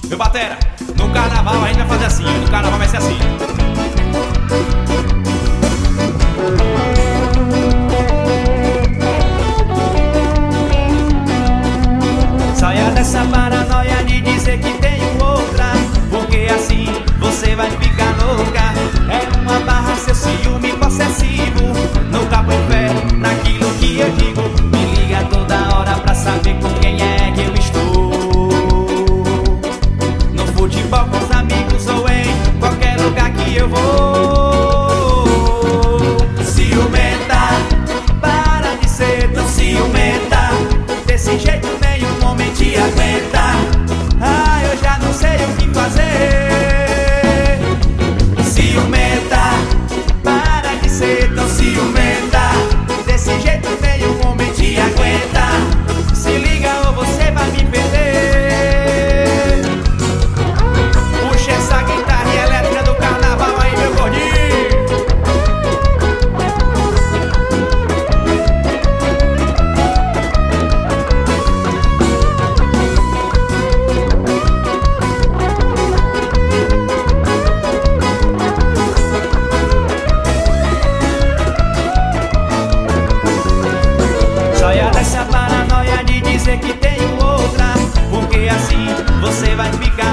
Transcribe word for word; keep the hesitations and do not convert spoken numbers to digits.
Meu batera, no carnaval a gente vai fazer assim, no carnaval vai ser assim. Saia dessa paranoia de dizer que tenho outra, porque assim você vai ficar louca. É uma barra seu ciúme possessivo. Nunca põe fé naquilo que eu digo. Me liga toda hora pra saber com quem é que eu estou. No futebol com os amigos ou em qualquer lugar que eu vou. Ciumenta, para de ser tão ciumenta. Desse jeito nenhum homem te aguenta. Ah, eu já não sei o que fazer. Ciumenta, para de ser tão ciumenta. Desse jeito nenhum homem te aguenta. Se liga ou você vai me perder. Puxa essa guitarra elétrica do carnaval aí, meu gordinho. Essa paranoia de dizer que tenho outra, porque assim você vai ficar